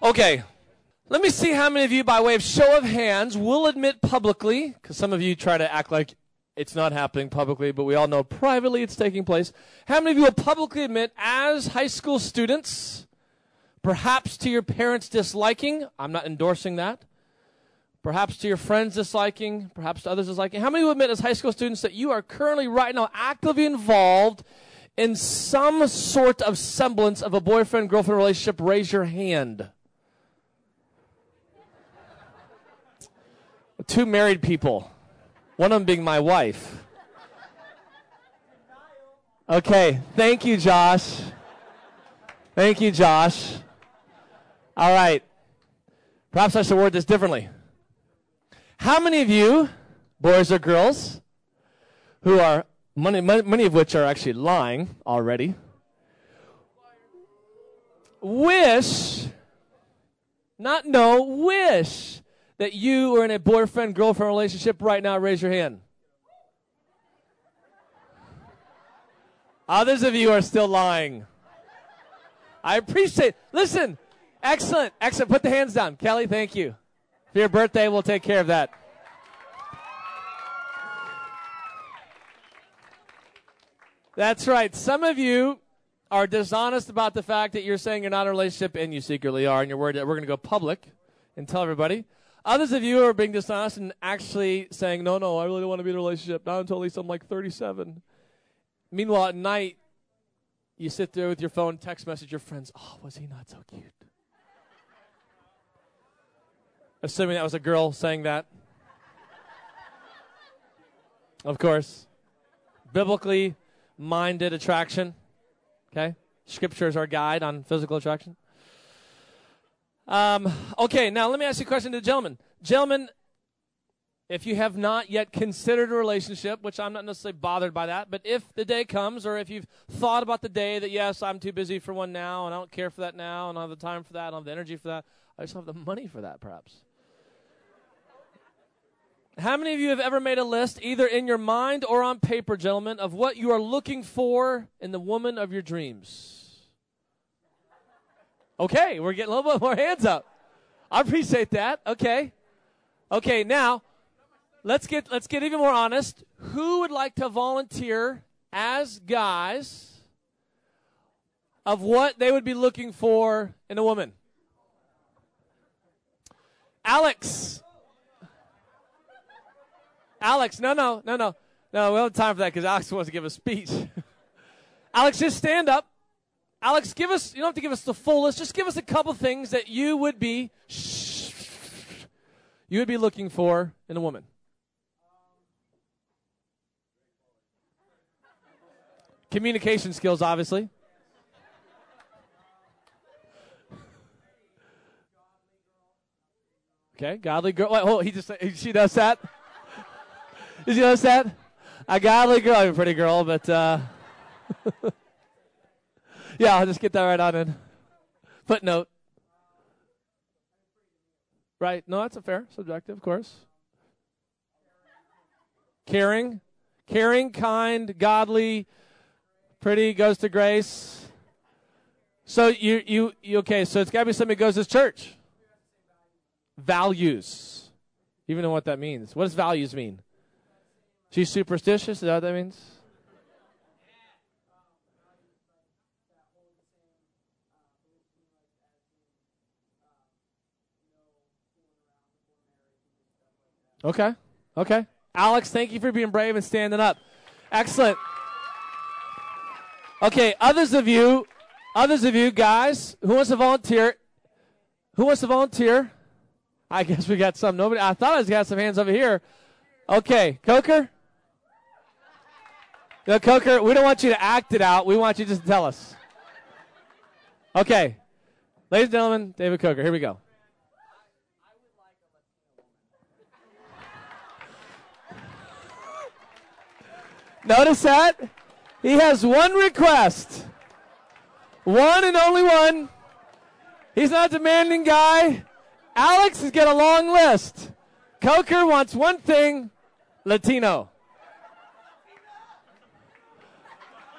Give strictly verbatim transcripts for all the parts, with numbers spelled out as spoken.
Okay, let me see how many of you, by way of show of hands, will admit publicly, because some of you try to act like it's not happening publicly, but we all know privately it's taking place. How many of you will publicly admit, as high school students, perhaps to your parents' disliking, I'm not endorsing that, perhaps to your friends' disliking, perhaps to others' disliking, how many will admit as high school students that you are currently right now actively involved in some sort of semblance of a boyfriend-girlfriend relationship? Raise your hand. Two married people. One of them being my wife. Okay, thank you, Josh. Thank you, Josh. All right. Perhaps I should word this differently. How many of you, boys or girls, who are, many, many of which are actually lying already, wish, not know, wish that you are in a boyfriend-girlfriend relationship right now? Raise your hand. Others of you are still lying. I appreciate, listen, excellent, excellent. Put the hands down. Kelly, thank you. For your birthday, we'll take care of that. That's right. Some of you are dishonest about the fact that you're saying you're not in a relationship, and you secretly are, and you're worried that we're going to go public and tell everybody. Others of you are being dishonest and actually saying, no, no, I really don't want to be in a relationship, not until at least I'm like thirty-seven. Meanwhile, at night, you sit there with your phone, text message your friends, oh, was he not so cute? Assuming that was a girl saying that. Of course. Biblically minded attraction. Okay? Scripture is our guide on physical attraction. Um, okay, now let me ask you a question to the gentlemen. Gentlemen, if you have not yet considered a relationship, which I'm not necessarily bothered by that, but if the day comes, or if you've thought about the day that, yes, I'm too busy for one now, and I don't care for that now, and I don't have the time for that, I don't have the energy for that, I just don't have the money for that, perhaps. How many of you have ever made a list, either in your mind or on paper, gentlemen, of what you are looking for in the woman of your dreams? Okay, we're getting a little bit more hands up. I appreciate that. Okay. Okay, now, let's get let's get even more honest. Who would like to volunteer as guys of what they would be looking for in a woman? Alex. Alex, no, no, no, no. No, we don't have time for that because Alex wants to give a speech. Alex, just stand up. Alex, give us, you don't have to give us the full list, just give us a couple things that you would be, shh, you would be looking for in a woman. Communication skills, obviously. Okay, godly girl. Wait, hold, he just, she does that? Did you notice that? A godly girl, I'm a pretty girl, but, uh, yeah, I'll just get that right on in. Footnote. Right. No, that's a fair subjective, of course. Caring. Caring, kind, godly, pretty, goes to grace. So you, you, you okay, so it's got to be somebody who goes to church. Values. You even know what that means. What does values mean? She's superstitious? Is that what that means? Okay. Okay. Alex, thank you for being brave and standing up. Excellent. Okay, others of you, others of you guys, who wants to volunteer? Who wants to volunteer? I guess we got some. Nobody. I thought I was got some hands over here. Okay, Coker? No, Coker, we don't want you to act it out. We want you just to tell us. Okay. Ladies and gentlemen, David Coker, here we go. Notice that? He has one request. One and only one. He's not a demanding guy. Alex has got a long list. Coker wants one thing, Latino.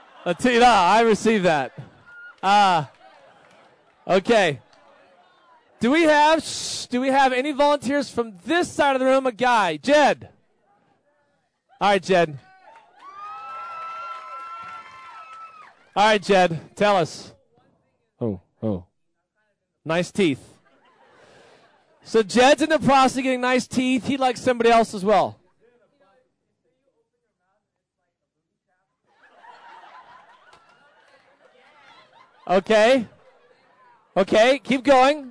Latino, I received that. Ah, uh, okay. Do we have shh, do we have any volunteers from this side of the room? A guy, Jed. All right, Jed. All right, Jed, tell us. Oh, oh. Nice teeth. So Jed's in the process of getting nice teeth. He'd like somebody else as well. Okay. Okay, keep going.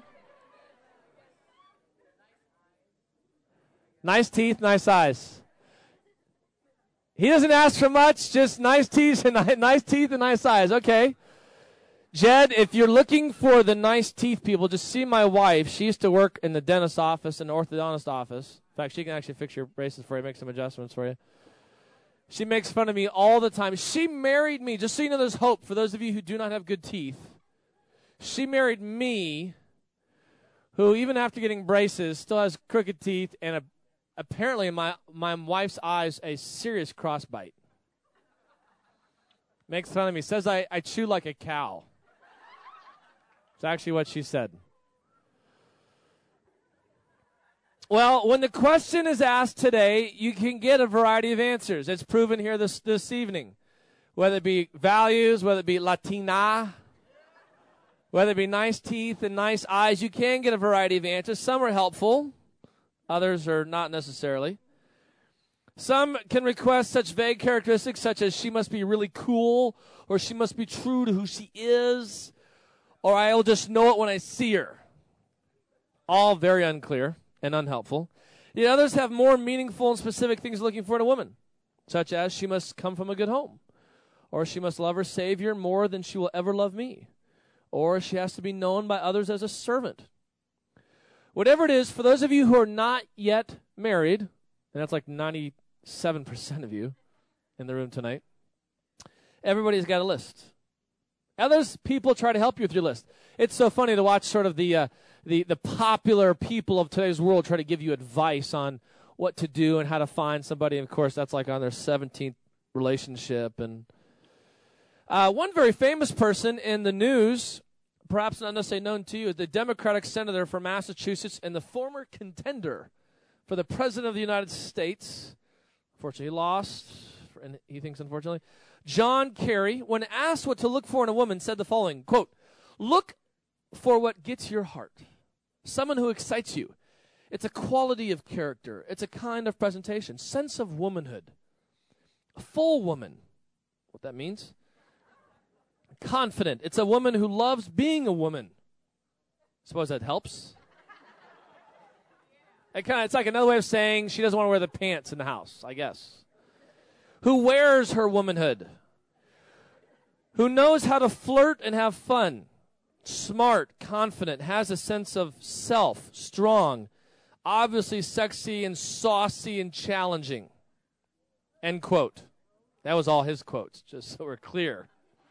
Nice teeth, nice eyes. He doesn't ask for much, just nice teeth and nice teeth and nice eyes. Okay. Jed, if you're looking for the nice teeth people, just see my wife. She used to work in the dentist's office and the orthodontist office. In fact, she can actually fix your braces for you, make some adjustments for you. She makes fun of me all the time. She married me, just so you know there's hope for those of you who do not have good teeth. She married me, who even after getting braces still has crooked teeth and a, apparently in my, my wife's eyes a serious crossbite. Makes fun of me. Says I, I chew like a cow. It's actually what she said. Well, when the question is asked today, you can get a variety of answers. It's proven here this, this evening. Whether it be values, whether it be Latina, whether it be nice teeth and nice eyes, you can get a variety of answers. Some are helpful. Others are not necessarily. Some can request such vague characteristics such as she must be really cool, or she must be true to who she is, or I'll just know it when I see her. All very unclear and unhelpful. Yet others have more meaningful and specific things looking for in a woman, such as she must come from a good home, or she must love her Savior more than she will ever love me, or she has to be known by others as a servant. Whatever it is, for those of you who are not yet married, and that's like ninety-seven percent of you in the room tonight, everybody's got a list. Others people try to help you with your list. It's so funny to watch sort of the uh, the the popular people of today's world try to give you advice on what to do and how to find somebody. And of course, that's like on their seventeenth relationship. And uh, one very famous person in the news, perhaps not necessarily known to you, is the Democratic senator from Massachusetts and the former contender for the president of the United States. Unfortunately, he lost, and he thinks unfortunately. John Kerry, when asked what to look for in a woman, said the following, quote, "Look for what gets your heart, someone who excites you. It's a quality of character. It's a kind of presentation, sense of womanhood. A full woman," what that means, confident. It's a woman who loves being a woman. Suppose that helps. It kind of, it's like another way of saying she doesn't want to wear the pants in the house, I guess. Who wears her womanhood, who knows how to flirt and have fun, smart, confident, has a sense of self, strong, obviously sexy and saucy and challenging. End quote. That was all his quotes, just so we're clear.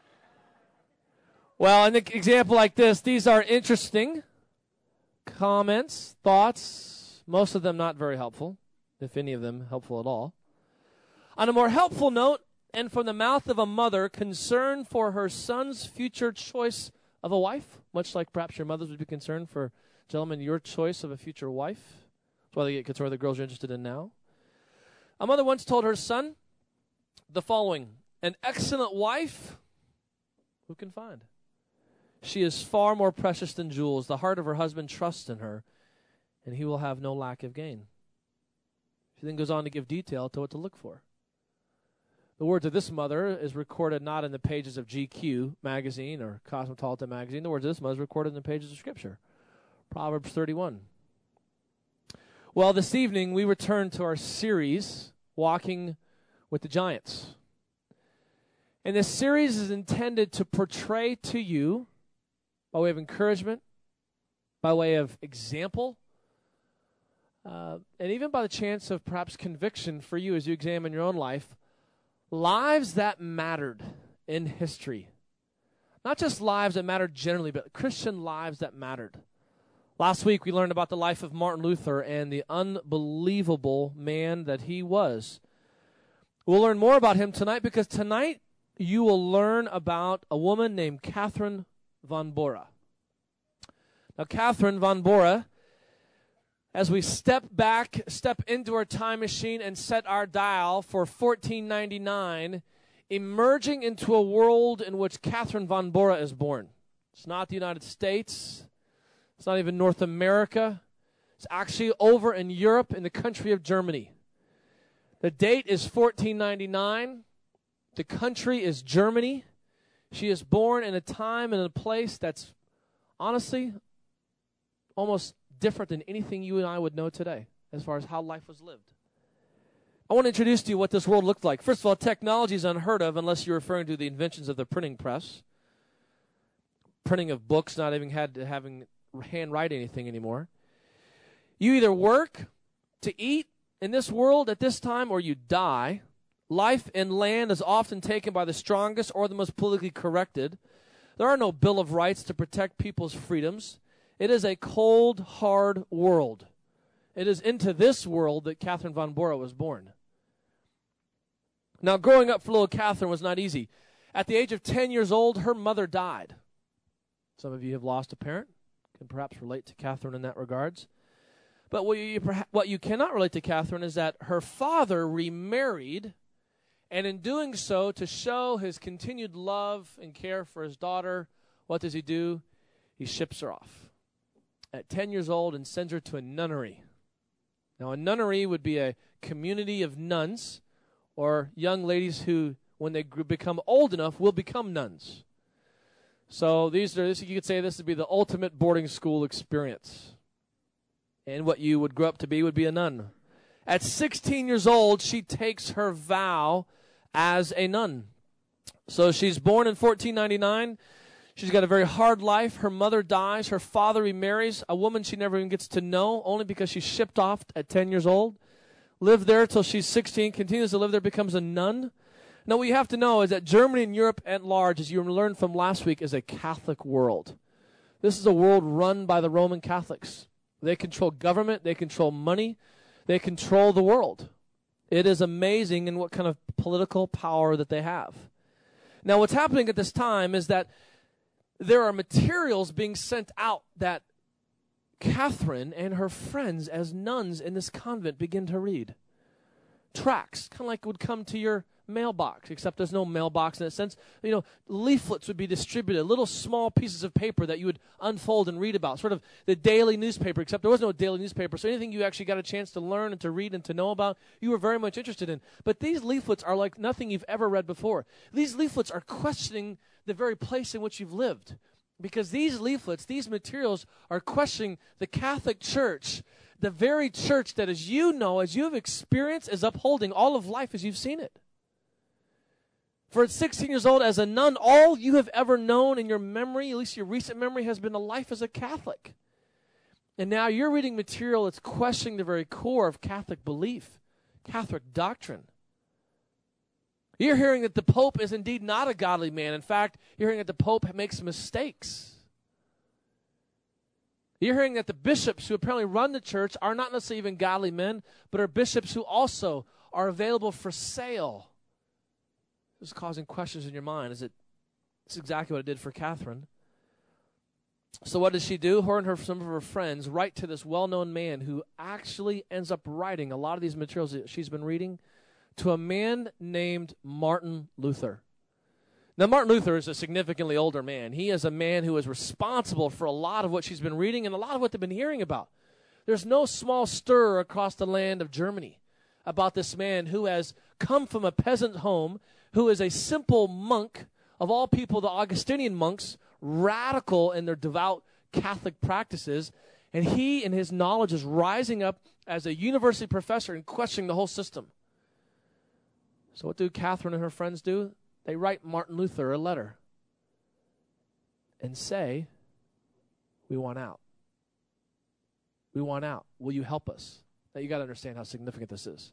Well, in an example like this, these are interesting comments, thoughts, most of them not very helpful, if any of them helpful at all. On a more helpful note, and from the mouth of a mother concerned for her son's future choice of a wife, much like perhaps your mothers would be concerned for, gentlemen, your choice of a future wife. That's why they get concerned with the girls you're interested in now. A mother once told her son the following, "An excellent wife, who can find? She is far more precious than jewels. The heart of her husband trusts in her, and he will have no lack of gain." She then goes on to give detail to what to look for. The words of this mother is recorded not in the pages of G Q magazine or Cosmopolitan magazine. The words of this mother is recorded in the pages of Scripture. Proverbs thirty-one. Well, this evening we return to our series, Walking with the Giants. And this series is intended to portray to you, by way of encouragement, by way of example, uh, and even by the chance of perhaps conviction for you as you examine your own life, lives that mattered in history. Not just lives that mattered generally, but Christian lives that mattered. Last week we learned about the life of Martin Luther and the unbelievable man that he was. We'll learn more about him tonight because tonight you will learn about a woman named Catherine von Bora. Now, Catherine von Bora, as we step back, step into our time machine and set our dial for fourteen ninety-nine, emerging into a world in which Catherine von Bora is born. It's not the United States. It's not even North America. It's actually over in Europe, in the country of Germany. The date is fourteen ninety-nine. The country is Germany. She is born in a time and a place that's honestly almost different than anything you and I would know today as far as how life was lived. I want to introduce to you what this world looked like. First of all, technology is unheard of unless you're referring to the inventions of the printing press. Printing of books, not even had to having handwrite anything anymore. You either work to eat in this world at this time or you die. Life and land is often taken by the strongest or the most politically corrected. There are no Bill of Rights to protect people's freedoms. It is a cold, hard world. It is into this world that Catherine von Bora was born. Now, growing up for little Catherine was not easy. At the age of ten years old, her mother died. Some of you have lost a parent, can perhaps relate to Catherine in that regards. But what you, what you cannot relate to Catherine is that her father remarried, and in doing so, to show his continued love and care for his daughter, what does he do? He ships her off at ten years old and sends her to a nunnery. Now, a nunnery would be a community of nuns or young ladies who, when they become old enough, will become nuns. So these are, you could say this would be the ultimate boarding school experience. And what you would grow up to be would be a nun. At sixteen years old, she takes her vow as a nun. So she's born in fourteen ninety-nine. She's got a very hard life. Her mother dies. Her father remarries a woman she never even gets to know, only because she's shipped off at ten years old. Lived there till she's sixteen, continues to live there, becomes a nun. Now, what you have to know is that Germany and Europe at large, as you learned from last week, is a Catholic world. This is a world run by the Roman Catholics. They control government. They control money. They control the world. It is amazing in what kind of political power that they have. Now, what's happening at this time is that there are materials being sent out that Catherine and her friends as nuns in this convent begin to read. Tracts, kind of like would come to your mailbox, except there's no mailbox in that sense. You know, leaflets would be distributed, little small pieces of paper that you would unfold and read about, sort of the daily newspaper, except there was no daily newspaper, so anything you actually got a chance to learn and to read and to know about, you were very much interested in. But these leaflets are like nothing you've ever read before. These leaflets are questioning the very place in which you've lived. Because these leaflets, these materials are questioning the Catholic Church, the very church that, as you know, as you have experienced, is upholding all of life as you've seen it. For at sixteen years old, as a nun, all you have ever known in your memory, at least your recent memory, has been a life as a Catholic. And now you're reading material that's questioning the very core of Catholic belief, Catholic doctrine. You're hearing that the Pope is indeed not a godly man. In fact, you're hearing that the Pope makes mistakes. You're hearing that the bishops who apparently run the church are not necessarily even godly men, but are bishops who also are available for sale. This is causing questions in your mind. Is it? This is exactly what it did for Catherine. So what does she do? Her and her, some of her friends write to this well-known man who actually ends up writing a lot of these materials that she's been reading to a man named Martin Luther. Now, Martin Luther is a significantly older man. He is a man who is responsible for a lot of what she's been reading and a lot of what they've been hearing about. There's no small stir across the land of Germany about this man who has come from a peasant home, who is a simple monk, of all people, the Augustinian monks, radical in their devout Catholic practices, and he and his knowledge is rising up as a university professor and questioning the whole system. So what do Catherine and her friends do? They write Martin Luther a letter and say, we want out. We want out. Will you help us? Now, you got to understand how significant this is.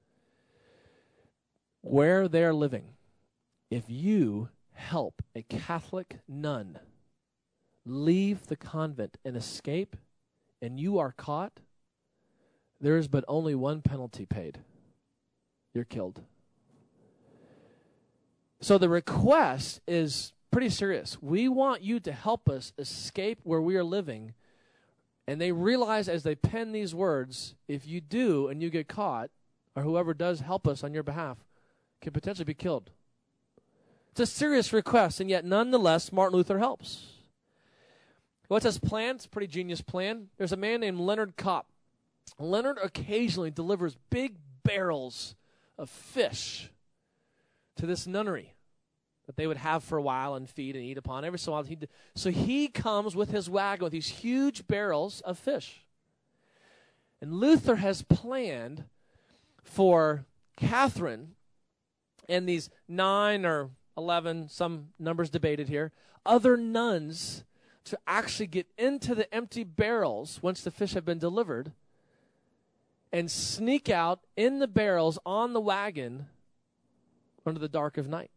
Where they're living, if you help a Catholic nun leave the convent and escape, and you are caught, there is but only one penalty paid. You're killed. So the request is pretty serious. We want you to help us escape where we are living And they realize as they pen these words, if you do and you get caught, or whoever does help us on your behalf, can potentially be killed. It's a serious request, and yet nonetheless, Martin Luther helps. What's his plan? It's a pretty genius plan. There's a man named Leonard Kopp. Leonard occasionally delivers big barrels of fish to this nunnery that they would have for a while and feed and eat upon. Every so often, he so he comes with his wagon with these huge barrels of fish. And Luther has planned for Catherine and these nine or eleven, some numbers debated here, other nuns to actually get into the empty barrels once the fish have been delivered and sneak out in the barrels on the wagon under the dark of night.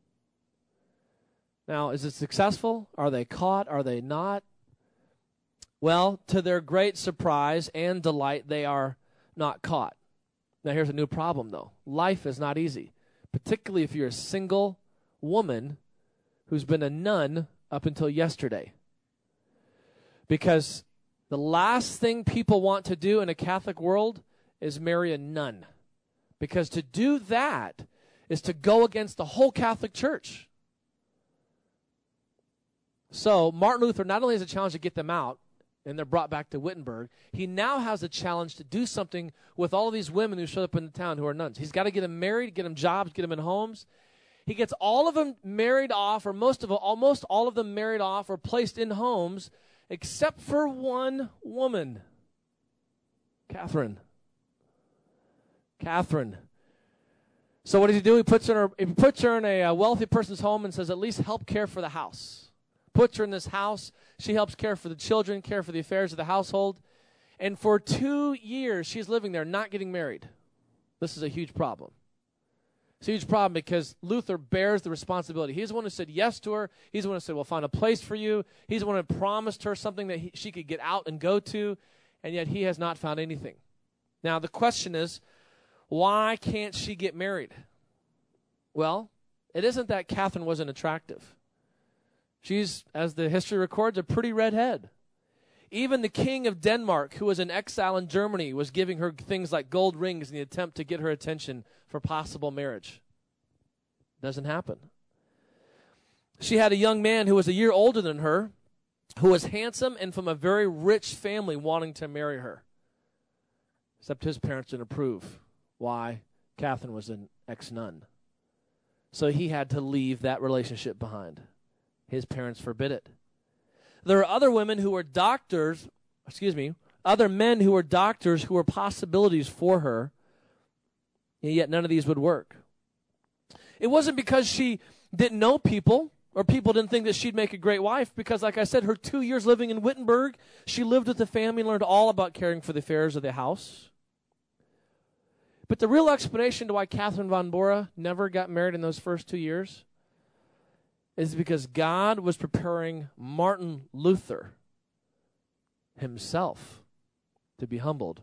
Now, is it successful? Are they caught? Are they not? Well, to their great surprise and delight, they are not caught. Now, here's a new problem, though. Life is not easy, particularly if you're a single woman who's been a nun up until yesterday. Because the last thing people want to do in a Catholic world is marry a nun. Because to do that is to go against the whole Catholic Church. So Martin Luther not only has a challenge to get them out, and they're brought back to Wittenberg, he now has a challenge to do something with all of these women who showed up in the town who are nuns. He's got to get them married, get them jobs, get them in homes. He gets all of them married off, or most of almost all of them married off or placed in homes, except for one woman, Catherine. Catherine. So what does he do? He puts her in a, he puts her in a, a wealthy person's home and says, at least help care for the house. Puts her in this house. She helps care for the children, care for the affairs of the household. And for two years, she's living there, not getting married. This is a huge problem. It's a huge problem because Luther bears the responsibility. He's the one who said yes to her. He's the one who said, we'll find a place for you. He's the one who promised her something that he, she could get out and go to, and yet he has not found anything. Now, the question is, why can't she get married? Well, it isn't that Catherine wasn't attractive. She's, as the history records, a pretty redhead. Even the king of Denmark, who was in exile in Germany, was giving her things like gold rings in the attempt to get her attention for possible marriage. Doesn't happen. She had a young man who was a year older than her, who was handsome and from a very rich family wanting to marry her. Except his parents didn't approve. Why? Catherine was an ex-nun. So he had to leave that relationship behind. His parents forbid it. There are other women who were doctors, excuse me, other men who were doctors who were possibilities for her, and yet none of these would work. It wasn't because she didn't know people or people didn't think that she'd make a great wife, because like I said, her two years living in Wittenberg, she lived with the family and learned all about caring for the affairs of the house. But the real explanation to why Catherine von Bora never got married in those first two years is because God was preparing Martin Luther himself to be humbled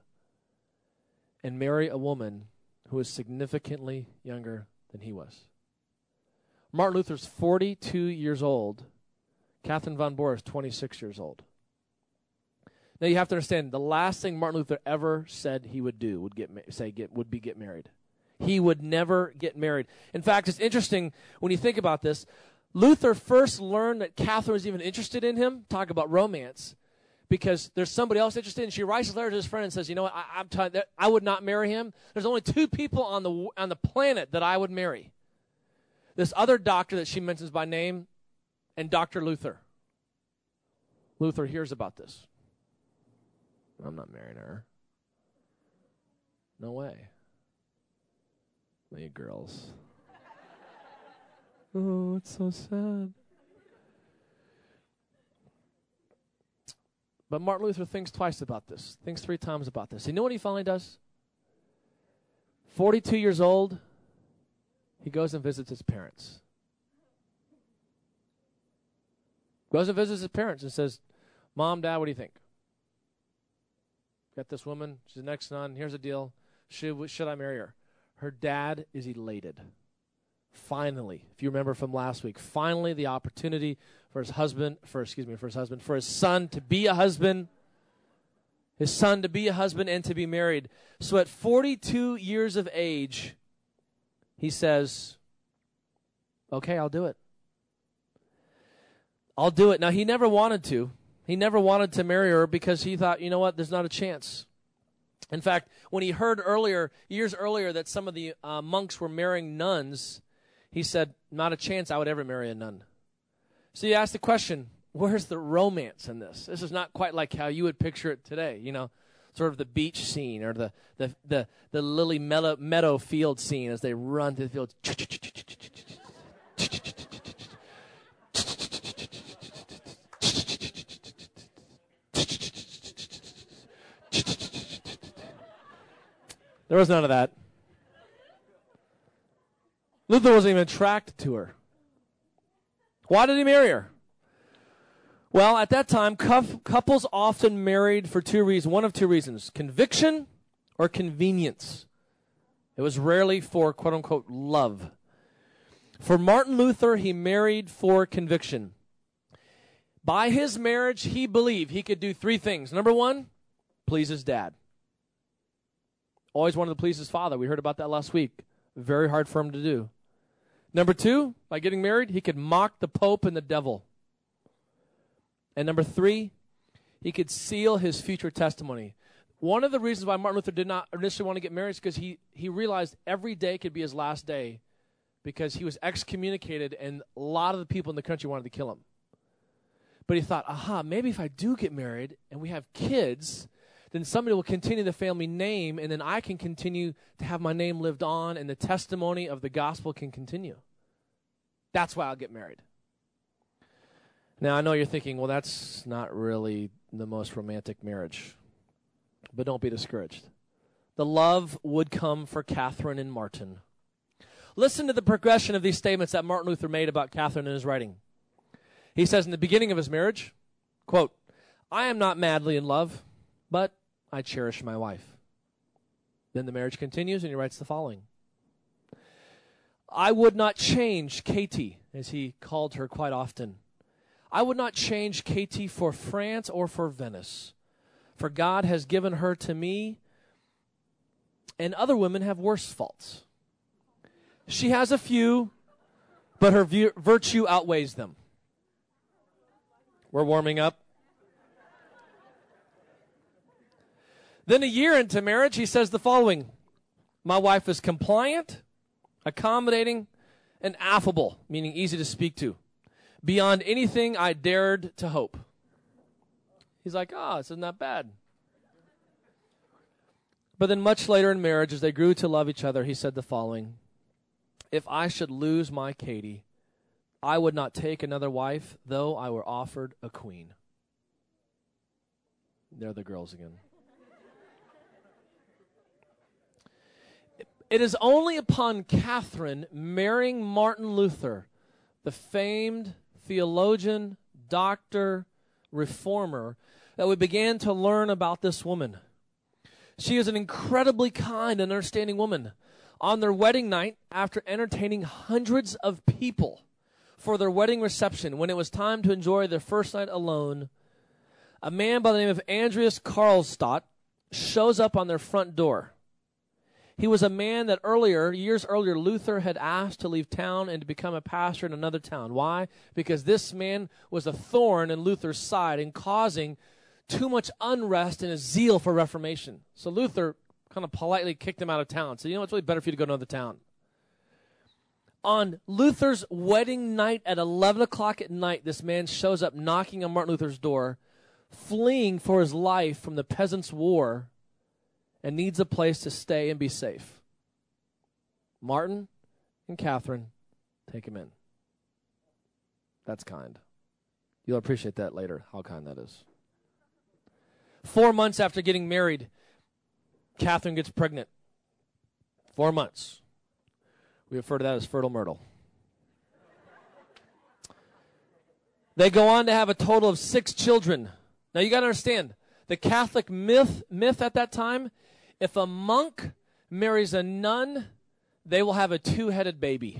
and marry a woman who was significantly younger than he was. Martin Luther's forty-two years old. Catherine von Bora is twenty-six years old. Now you have to understand, the last thing Martin Luther ever said he would do would get ma- say get would be get married. He would never get married. In fact, it's interesting when you think about this. Luther first learned that Catherine was even interested in him. Talk about romance. Because there's somebody else interested, and she writes a letter to his friend and says, you know what, I, I'm t- that I would not marry him. There's only two people on the on the planet that I would marry. This other doctor that she mentions by name and Doctor Luther. Luther hears about this. I'm not marrying her. No way. You girls. Oh, it's so sad. But Martin Luther thinks twice about this, thinks three times about this. You know what he finally does? forty-two years old, he goes and visits his parents. Goes and visits his parents and says, Mom, Dad, what do you think? Got this woman, she's the next son, here's the deal. Should, should I marry her? Her dad is elated. Finally, if you remember from last week, finally the opportunity for his husband, for excuse me, for his husband, for his son to be a husband his son to be a husband and to be married. So at forty-two years of age, he says, okay, I'll do it. I'll do it. Now, he never wanted to. He never wanted to marry her because he thought, you know what, there's not a chance. In fact, when he heard earlier, years earlier, that some of the uh, monks were marrying nuns, he said, not a chance I would ever marry a nun. So you ask the question, where's the romance in this? This is not quite like how you would picture it today, you know, sort of the beach scene or the the the, the lily meadow, meadow field scene as they run through the field. There was none of that. Luther wasn't even attracted to her. Why did he marry her? Well, at that time, couples often married for two reasons. One of two reasons: conviction or convenience. It was rarely for quote-unquote love. For Martin Luther, he married for conviction. By his marriage, he believed he could do three things. Number one, please his dad. Always wanted to please his father. We heard about that last week. Very hard for him to do. Number two, by getting married, he could mock the Pope and the devil. And number three, he could seal his future testimony. One of the reasons why Martin Luther did not initially want to get married is because he, he realized every day could be his last day because he was excommunicated and a lot of the people in the country wanted to kill him. But he thought, aha, maybe if I do get married and we have kids, then somebody will continue the family name, and then I can continue to have my name lived on, and the testimony of the gospel can continue. That's why I'll get married. Now, I know you're thinking, well, that's not really the most romantic marriage. But don't be discouraged. The love would come for Catherine and Martin. Listen to the progression of these statements that Martin Luther made about Catherine in his writing. He says in the beginning of his marriage, quote, I am not madly in love, but I cherish my wife. Then the marriage continues, and he writes the following. I would not change Katie, as he called her quite often. I would not change Katie for France or for Venice, for God has given her to me, and other women have worse faults. She has a few, but her vu- virtue outweighs them. We're warming up. Then a year into marriage, he says the following. My wife is compliant, accommodating, and affable, meaning easy to speak to, beyond anything I dared to hope. He's like, ah, oh, this isn't that bad. But then much later in marriage, as they grew to love each other, he said the following. If I should lose my Katie, I would not take another wife, though I were offered a queen. There are the girls again. It is only upon Catherine marrying Martin Luther, the famed theologian, doctor, reformer, that we began to learn about this woman. She is an incredibly kind and understanding woman. On their wedding night, after entertaining hundreds of people for their wedding reception, when it was time to enjoy their first night alone, a man by the name of Andreas Karlstadt shows up on their front door. He was a man that earlier, years earlier, Luther had asked to leave town and to become a pastor in another town. Why? Because this man was a thorn in Luther's side and causing too much unrest and a zeal for Reformation. So Luther kind of politely kicked him out of town. So, you know, it's really better for you to go to another town. On Luther's wedding night at eleven o'clock at night, this man shows up knocking on Martin Luther's door, fleeing for his life from the Peasants' War, and needs a place to stay and be safe. Martin and Catherine take him in. That's kind. You'll appreciate that later, how kind that is. Four months after getting married, Catherine gets pregnant. Four months. We refer to that as fertile myrtle. They go on to have a total of six children. Now you got to understand, the Catholic myth myth at that time, if a monk marries a nun, they will have a two-headed baby.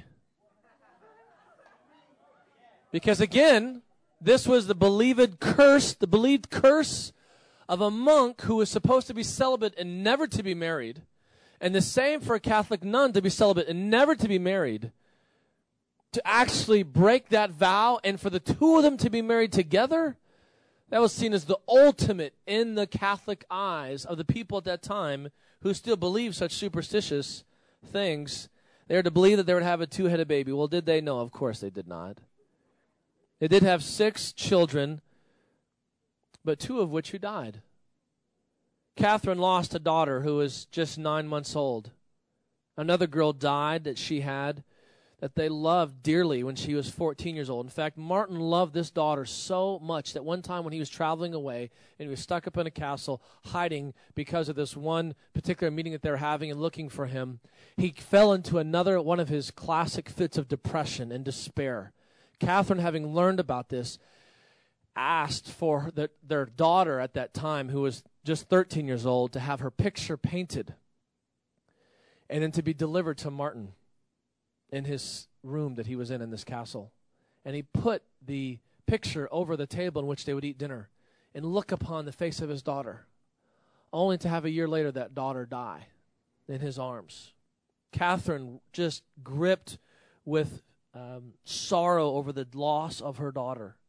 Because again, this was the believed curse, the believed curse of a monk who was supposed to be celibate and never to be married, and the same for a Catholic nun to be celibate and never to be married, to actually break that vow and for the two of them to be married together, that was seen as the ultimate in the Catholic eyes of the people at that time who still believed such superstitious things. They were to believe that they would have a two-headed baby. Well, did they? No, of course they did not. They did have six children, but two of which who died. Catherine lost a daughter who was just nine months old. Another girl died that she had that they loved dearly when she was fourteen years old. In fact, Martin loved this daughter so much that one time when he was traveling away and he was stuck up in a castle hiding because of this one particular meeting that they were having and looking for him, he fell into another one of his classic fits of depression and despair. Catherine, having learned about this, asked for the, their daughter at that time, who was just thirteen years old, to have her picture painted and then to be delivered to Martin in his room that he was in in this castle. And he put the picture over the table in which they would eat dinner and look upon the face of his daughter, only to have a year later that daughter die in his arms. Catherine just gripped with um, sorrow over the loss of her daughter.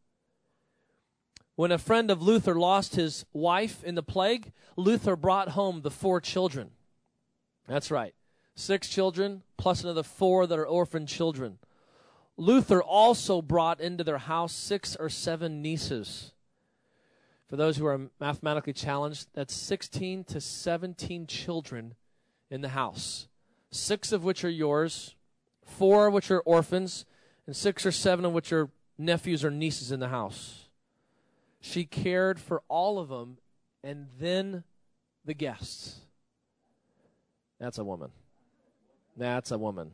When a friend of Luther lost his wife in the plague, Luther brought home the four children. That's right. Six children, plus another four that are orphan children. Luther also brought into their house six or seven nieces. For those who are mathematically challenged, that's sixteen to seventeen children in the house. Six of which are yours, four of which are orphans, and six or seven of which are nephews or nieces in the house. She cared for all of them, and then the guests. That's a woman. That's a woman.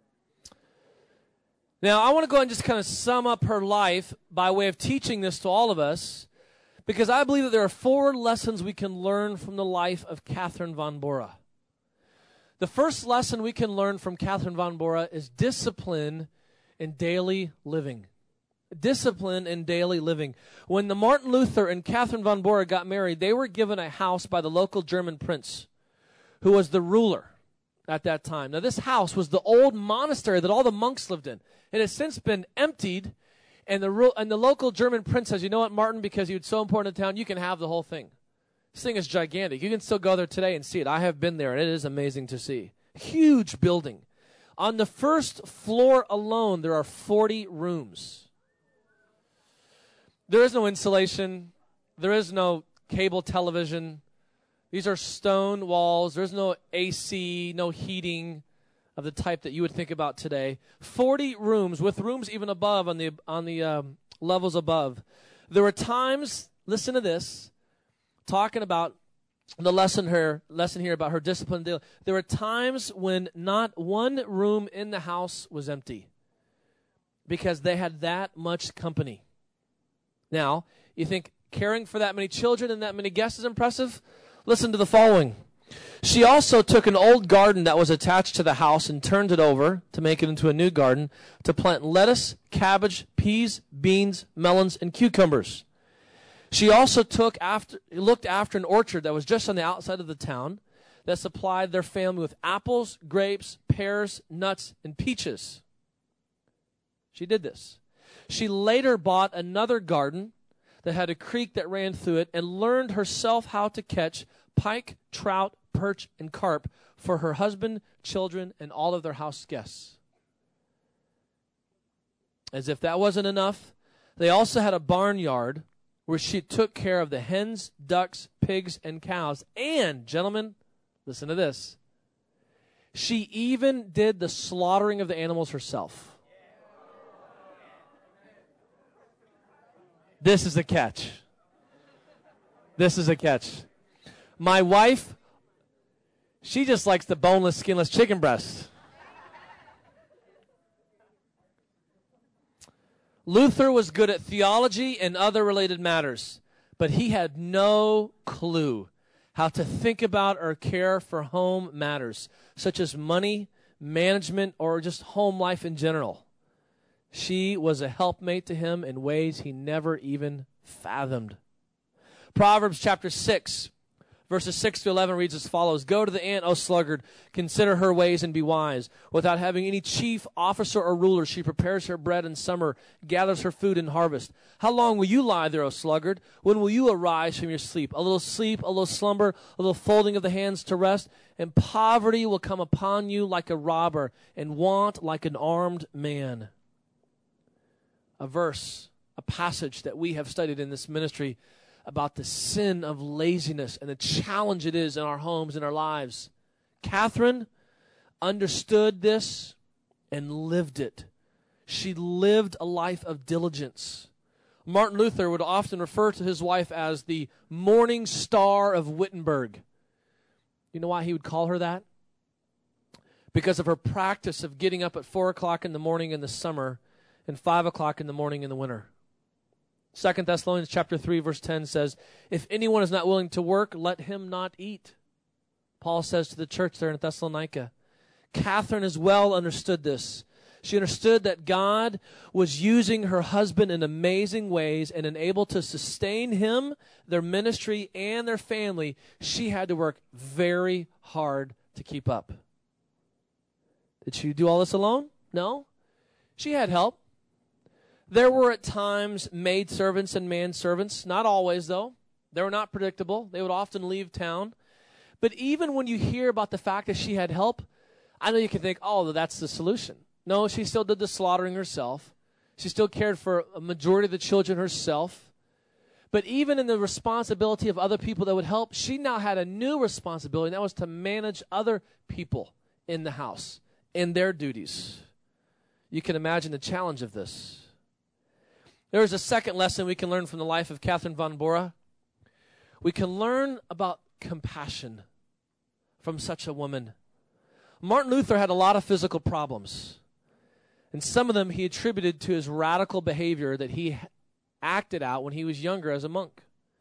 Now, I want to go and just kind of sum up her life by way of teaching this to all of us, because I believe that there are four lessons we can learn from the life of Catherine von Bora. The first lesson we can learn from Catherine von Bora is discipline in daily living. Discipline in daily living. When the Martin Luther and Catherine von Bora got married, they were given a house by the local German prince, who was the ruler at that time. Now, this house was the old monastery that all the monks lived in. It has since been emptied, and the and the local German prince says, you know what, Martin, because you're so important to town, you can have the whole thing. This thing is gigantic. You can still go there today and see it. I have been there, and it is amazing to see. Huge building. On the first floor alone, there are forty rooms. There is no insulation. There is no cable television. These are stone walls. There's no A C, no heating of the type that you would think about today. Forty rooms, with rooms even above on the on the um, levels above. There were times, listen to this, talking about the lesson her lesson here about her discipline. There were times when not one room in the house was empty because they had that much company. Now, you think caring for that many children and that many guests is impressive? Listen to the following. She also took an old garden that was attached to the house and turned it over to make it into a new garden to plant lettuce, cabbage, peas, beans, melons, and cucumbers. She also took after, looked after an orchard that was just on the outside of the town that supplied their family with apples, grapes, pears, nuts, and peaches. She did this. She later bought another garden that had a creek that ran through it and learned herself how to catch pike, trout, perch, and carp for her husband, children, and all of their house guests. As if that wasn't enough, they also had a barnyard where she took care of the hens, ducks, pigs, and cows. And, gentlemen, listen to this. She even did the slaughtering of the animals herself. This is a catch. This is a catch. My wife, she just likes the boneless, skinless chicken breast. Luther was good at theology and other related matters, but he had no clue how to think about or care for home matters, such as money, management, or just home life in general. She was a helpmate to him in ways he never even fathomed. Proverbs chapter six, verses six to eleven reads as follows. Go to the ant, O sluggard, consider her ways and be wise. Without having any chief, officer, or ruler, she prepares her bread in summer, gathers her food in harvest. How long will you lie there, O sluggard? When will you arise from your sleep? A little sleep, a little slumber, a little folding of the hands to rest, and poverty will come upon you like a robber, and want like an armed man. A verse, a passage that we have studied in this ministry about the sin of laziness and the challenge it is in our homes and our lives. Catherine understood this and lived it. She lived a life of diligence. Martin Luther would often refer to his wife as the morning star of Wittenberg. You know why he would call her that? Because of her practice of getting up at four o'clock in the morning in the summer and five o'clock in the morning in the winter. Second Thessalonians chapter three, verse ten says, if anyone is not willing to work, let him not eat. Paul says to the church there in Thessalonica. Catherine as well understood this. She understood that God was using her husband in amazing ways, and in able to sustain him, their ministry, and their family, she had to work very hard to keep up. Did she do all this alone? No. She had help. There were at times maidservants and manservants, not always though. They were not predictable. They would often leave town. But even when you hear about the fact that she had help, I know you can think, oh, that's the solution. No, she still did the slaughtering herself. She still cared for a majority of the children herself. But even in the responsibility of other people that would help, she now had a new responsibility, and that was to manage other people in the house, in their duties. You can imagine the challenge of this. There is a second lesson we can learn from the life of Catherine von Bora. We can learn about compassion from such a woman. Martin Luther had a lot of physical problems, and some of them he attributed to his radical behavior that he acted out when he was younger as a monk.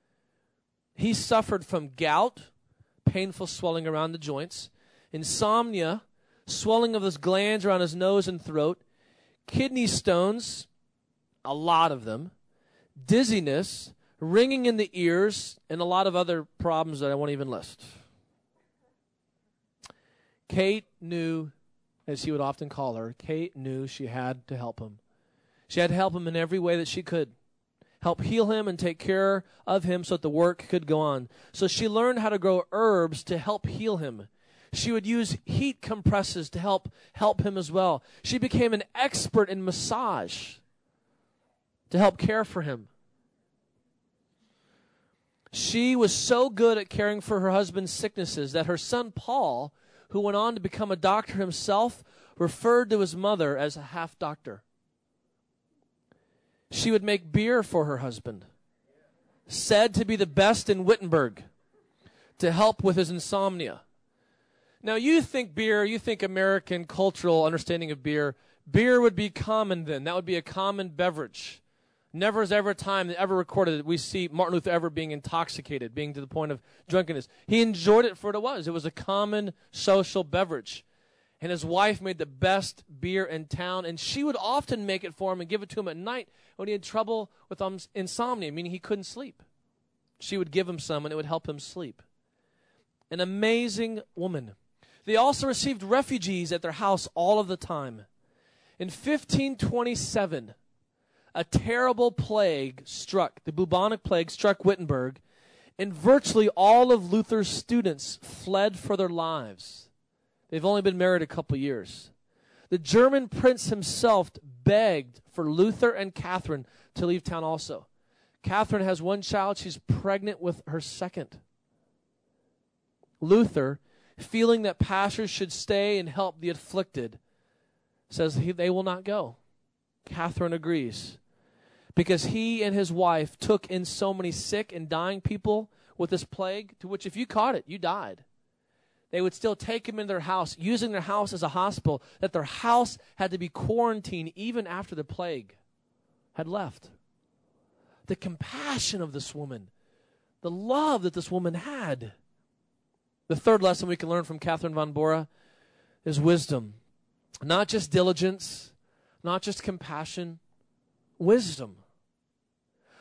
He suffered from gout, painful swelling around the joints, insomnia, swelling of his glands around his nose and throat, kidney stones, a lot of them, dizziness, ringing in the ears, and a lot of other problems that I won't even list. Kate knew, as he would often call her, Kate knew she had to help him. She had to help him in every way that she could. Help heal him and take care of him so that the work could go on. So she learned how to grow herbs to help heal him. She would use heat compresses to help help him as well. She became an expert in massage to help care for him. She was so good at caring for her husband's sicknesses that her son Paul, who went on to become a doctor himself, referred to his mother as a half-doctor. She would make beer for her husband, said to be the best in Wittenberg, to help with his insomnia. Now, you think beer, you think American cultural understanding of beer. Beer would be common then. That would be a common beverage. Never is ever a time that ever recorded that we see Martin Luther ever being intoxicated, being to the point of drunkenness. He enjoyed it for what it was. It was a common social beverage. And his wife made the best beer in town, and she would often make it for him and give it to him at night when he had trouble with um, insomnia, meaning he couldn't sleep. She would give him some, and it would help him sleep. An amazing woman. They also received refugees at their house all of the time. In fifteen twenty-seven, a terrible plague struck, the bubonic plague struck Wittenberg, and virtually all of Luther's students fled for their lives. They've only been married a couple years. The German prince himself begged for Luther and Catherine to leave town also. Catherine has one child. She's pregnant with her second. Luther, feeling that pastors should stay and help the afflicted, says he, they will not go. Catherine agrees, because he and his wife took in so many sick and dying people with this plague, to which if you caught it, you died. They would still take him in their house, using their house as a hospital, that their house had to be quarantined even after the plague had left. The compassion of this woman, the love that this woman had. The third lesson we can learn from Catherine von Bora is wisdom. Not just diligence, not just compassion, wisdom.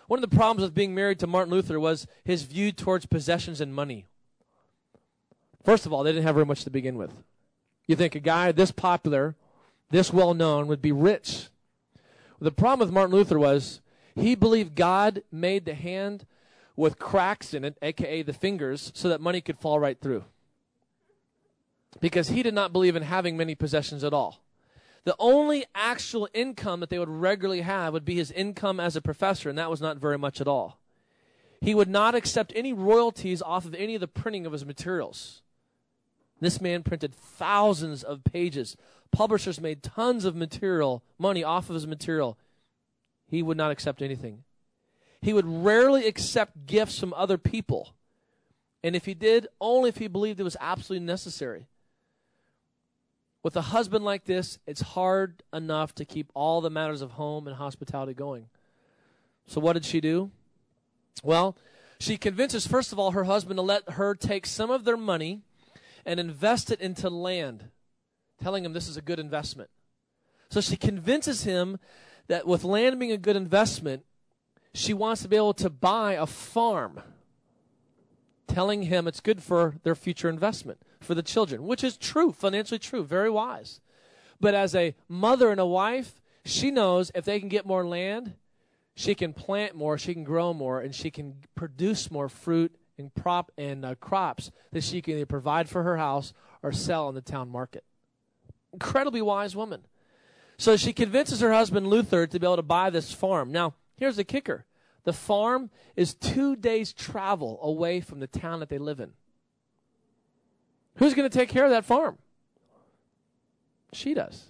One of the problems with being married to Martin Luther was his view towards possessions and money. First of all, they didn't have very much to begin with. You think a guy this popular, this well-known, would be rich. The problem with Martin Luther was he believed God made the hand with cracks in it, a k a the fingers, so that money could fall right through. Because he did not believe in having many possessions at all. The only actual income that they would regularly have would be his income as a professor, and that was not very much at all. He would not accept any royalties off of any of the printing of his materials. This man printed thousands of pages. Publishers made tons of material, money off of his material. He would not accept anything. He would rarely accept gifts from other people. And if he did, only if he believed it was absolutely necessary. With a husband like this, it's hard enough to keep all the matters of home and hospitality going. So what did she do? Well, she convinces, first of all, her husband to let her take some of their money and invest it into land, telling him this is a good investment. So she convinces him that with land being a good investment, she wants to be able to buy a farm, telling him it's good for their future investment, for the children, which is true, financially true, very wise. But as a mother and a wife, she knows if they can get more land, she can plant more, she can grow more, and she can produce more fruit and prop and uh, crops that she can either provide for her house or sell in the town market. Incredibly wise woman. So she convinces her husband Luther to be able to buy this farm. Now, here's the kicker. The farm is two days' travel away from the town that they live in. Who's going to take care of that farm? She does.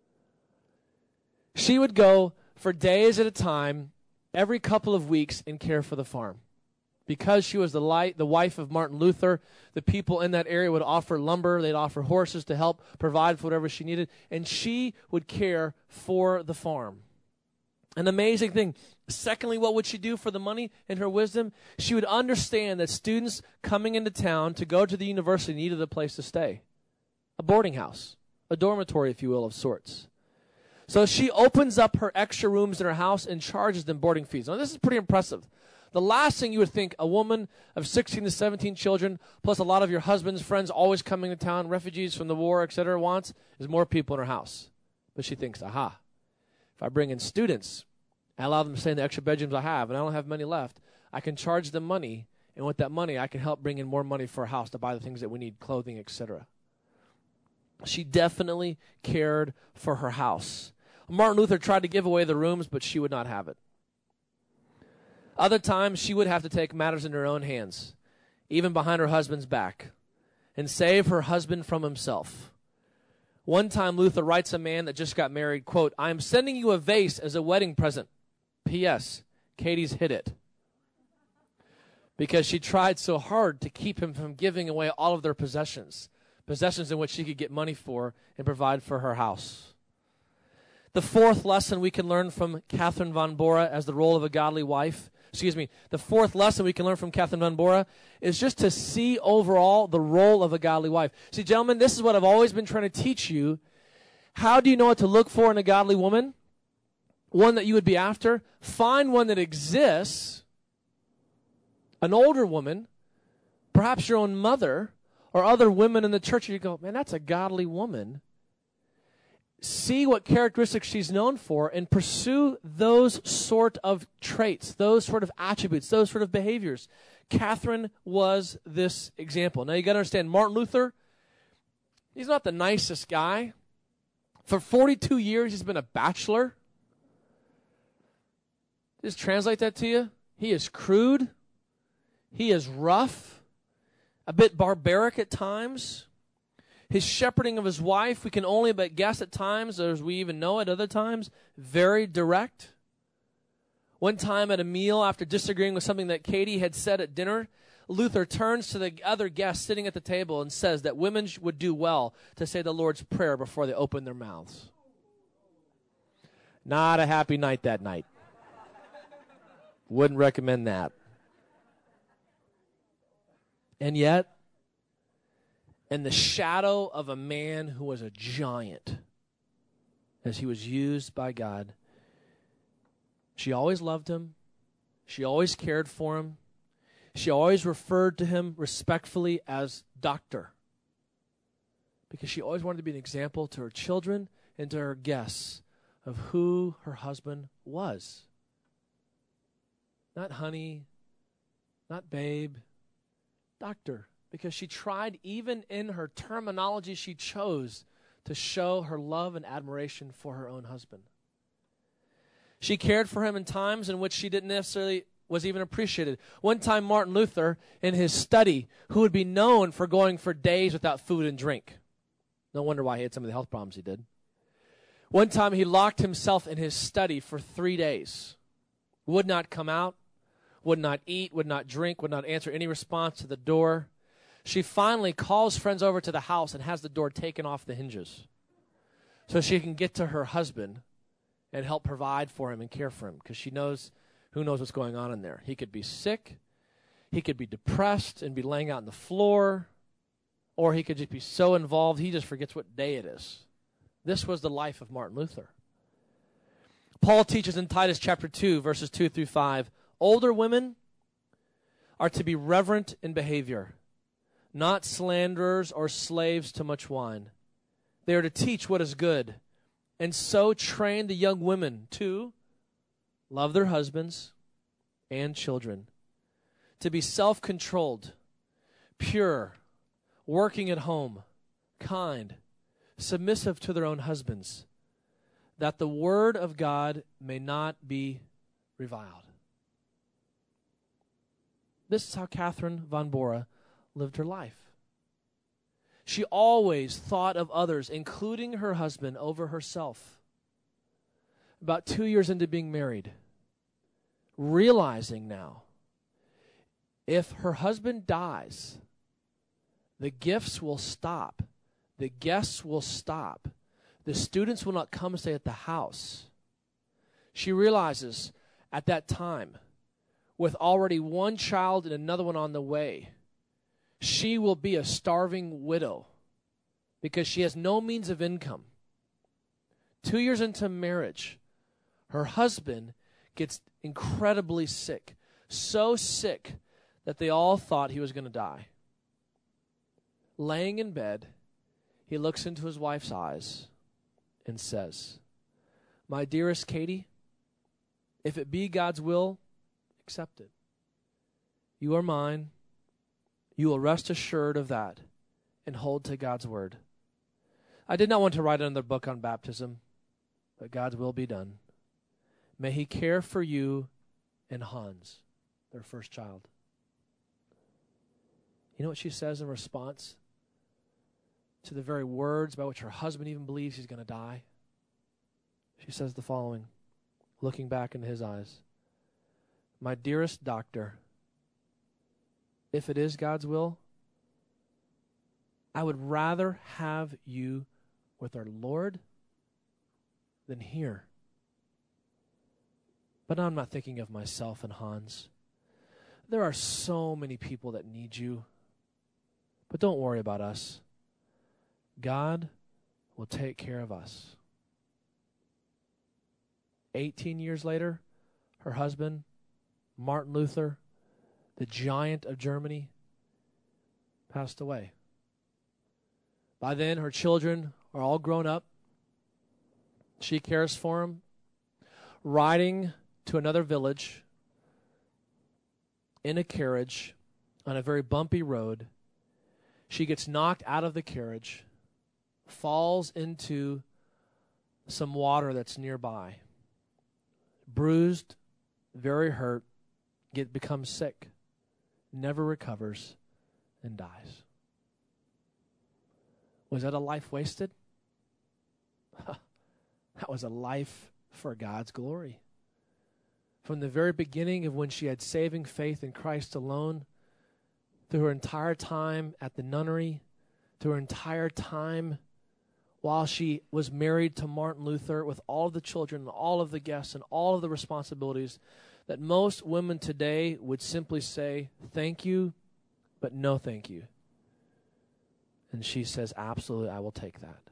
She would go for days at a time, every couple of weeks, and care for the farm. Because she was the light, the wife of Martin Luther, the people in that area would offer lumber, they'd offer horses to help provide for whatever she needed, and she would care for the farm. An amazing thing. Secondly, what would she do for the money in her wisdom? She would understand that students coming into town to go to the university needed a place to stay. A boarding house, a dormitory, if you will, of sorts. So she opens up her extra rooms in her house and charges them boarding fees. Now, this is pretty impressive. The last thing you would think a woman of sixteen to seventeen children, plus a lot of your husband's friends always coming to town, refugees from the war, et cetera, wants, is more people in her house. But she thinks, aha, if I bring in students, I allow them to stay in the extra bedrooms I have, and I don't have many left, I can charge them money, and with that money, I can help bring in more money for a house to buy the things that we need, clothing, et cetera. She definitely cared for her house. Martin Luther tried to give away the rooms, but she would not have it. Other times, she would have to take matters in her own hands, even behind her husband's back, and save her husband from himself. One time, Luther writes a man that just got married, quote, "I am sending you a vase as a wedding present. P S Katie's hid it." Because she tried so hard to keep him from giving away all of their possessions, possessions in which she could get money for and provide for her house. The fourth lesson we can learn from Catherine von Bora as the role of a godly wife, excuse me, the fourth lesson we can learn from Catherine von Bora is just to see overall the role of a godly wife. See, gentlemen, this is what I've always been trying to teach you. How do you know what to look for in a godly woman? One that you would be after. Find one that exists, an older woman, perhaps your own mother, or other women in the church, and you go, man, that's a godly woman. See what characteristics she's known for and pursue those sort of traits, those sort of attributes, those sort of behaviors. Catherine was this example. Now you got to understand, Martin Luther, he's not the nicest guy. For forty-two years, he's been a bachelor. Just translate that to you. He is crude. He is rough, a bit barbaric at times. His shepherding of his wife, we can only but guess at times, or as we even know at other times, very direct. One time at a meal, after disagreeing with something that Katie had said at dinner, Luther turns to the other guests sitting at the table and says that women would do well to say the Lord's Prayer before they open their mouths. Not a happy night that night. Wouldn't recommend that. And yet, in the shadow of a man who was a giant, as he was used by God, she always loved him. She always cared for him. She always referred to him respectfully as doctor, because she always wanted to be an example to her children and to her guests of who her husband was. Not honey, not babe, doctor. Because she tried, even in her terminology she chose, to show her love and admiration for her own husband. She cared for him in times in which she didn't necessarily was even appreciated. One time, Martin Luther, in his study, who would be known for going for days without food and drink. No wonder why he had some of the health problems he did. One time, he locked himself in his study for three days. Would not come out, would not eat, would not drink, would not answer any response to the door. She finally calls friends over to the house and has the door taken off the hinges so she can get to her husband and help provide for him and care for him, because she knows, who knows what's going on in there. He could be sick, he could be depressed and be laying out on the floor, or he could just be so involved he just forgets what day it is. This was the life of Martin Luther. Paul teaches in Titus chapter two, verses two through five, older women are to be reverent in behavior, not slanderers or slaves to much wine. They are to teach what is good, and so train the young women to love their husbands and children, to be self-controlled, pure, working at home, kind, submissive to their own husbands, that the word of God may not be reviled. This is how Catherine von Bora lived her life. She always thought of others, including her husband, over herself. About two years into being married, realizing now, if her husband dies, the gifts will stop, the guests will stop, the students will not come and stay at the house. She realizes at that time, with already one child and another one on the way, she will be a starving widow because she has no means of income. Two years into marriage, her husband gets incredibly sick, so sick that they all thought he was going to die. Laying in bed, he looks into his wife's eyes and says, "My dearest Katie, if it be God's will, accept it. You are mine. You will rest assured of that and hold to God's word." I did not want to write another book on baptism, but God's will be done. May he care for you and Hans, their first child. You know what she says in response to the very words by which her husband even believes he's going to die? She says the following, looking back into his eyes. "My dearest doctor, if it is God's will, I would rather have you with our Lord than here. But I'm not thinking of myself and Hans. There are so many people that need you. But don't worry about us. God will take care of us." Eighteen years later, her husband, Martin Luther, the giant of Germany, passed away. By then, her children are all grown up. She cares for them. Riding to another village in a carriage on a very bumpy road, she gets knocked out of the carriage, falls into some water that's nearby, bruised, very hurt, get becomes sick, never recovers, and dies. Was that a life wasted? That was a life for God's glory. From the very beginning of when she had saving faith in Christ alone, through her entire time at the nunnery, through her entire time while she was married to Martin Luther, with all of the children, and all of the guests, and all of the responsibilities, that most women today would simply say, "Thank you, but no thank you." And she says, "Absolutely, I will take that."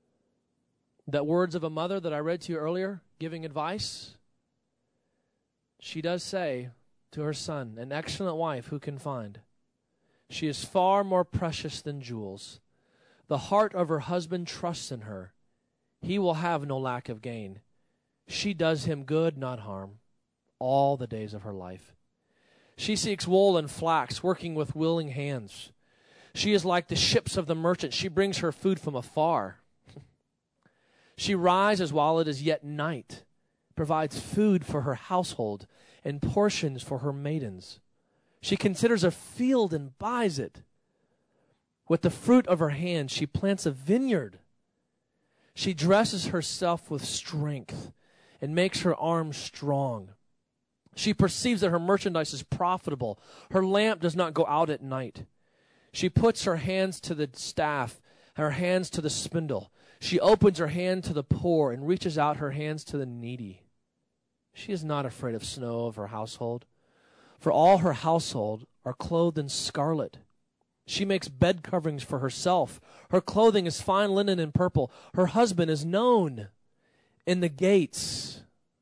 That words of a mother that I read to you earlier, giving advice, she does say to her son, an excellent wife who can find? She is far more precious than jewels. The heart of her husband trusts in her. He will have no lack of gain. She does him good, not harm, all the days of her life. She seeks wool and flax, working with willing hands. She is like the ships of the merchant. She brings her food from afar. She rises while it is yet night, provides food for her household and portions for her maidens. She considers a field and buys it. With the fruit of her hand, she plants a vineyard. She dresses herself with strength and makes her arms strong. She perceives that her merchandise is profitable. Her lamp does not go out at night. She puts her hands to the staff, her hands to the spindle. She opens her hand to the poor and reaches out her hands to the needy. She is not afraid of snow of her household, for all her household are clothed in scarlet. She makes bed coverings for herself. Her clothing is fine linen and purple. Her husband is known in the gates.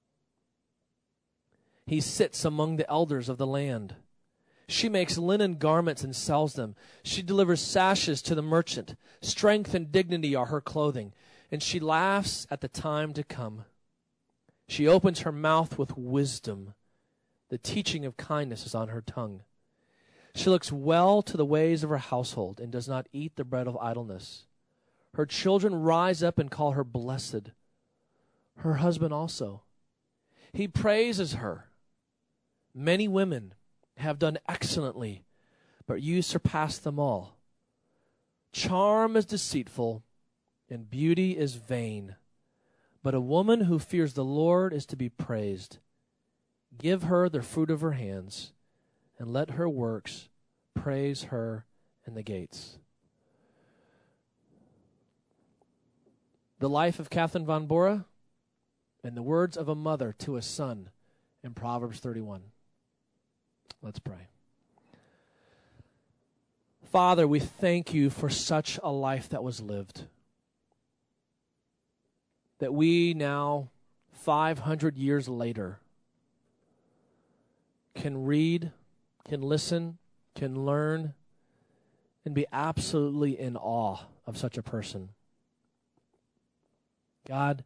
He sits among the elders of the land. She makes linen garments and sells them. She delivers sashes to the merchant. Strength and dignity are her clothing, and she laughs at the time to come. She opens her mouth with wisdom. The teaching of kindness is on her tongue. She looks well to the ways of her household and does not eat the bread of idleness. Her children rise up and call her blessed. Her husband also. He praises her. Many women have done excellently, but you surpass them all. Charm is deceitful, and beauty is vain, but a woman who fears the Lord is to be praised. Give her the fruit of her hands, and let her works praise her in the gates. The life of Catherine von Bora and the words of a mother to a son in Proverbs thirty-one. Let's pray. Father, we thank you for such a life that was lived. That we now, five hundred years later, can read, can listen, can learn, and be absolutely in awe of such a person. God,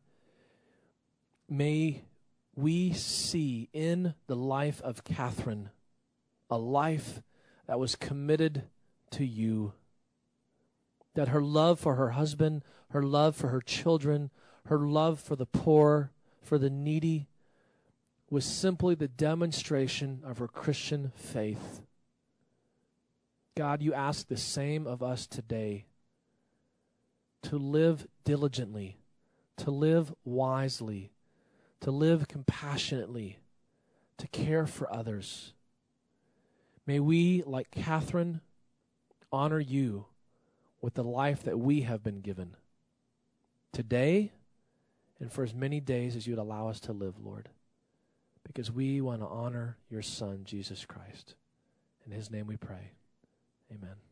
may we see in the life of Catherine a life that was committed to you. That her love for her husband, her love for her children, her love for the poor, for the needy, was simply the demonstration of her Christian faith. God, you ask the same of us today, to live diligently, to live wisely, to live compassionately, to care for others. May we, like Catherine, honor you with the life that we have been given today and for as many days as you'd allow us to live, Lord, because we want to honor your Son, Jesus Christ. In his name we pray. Amen.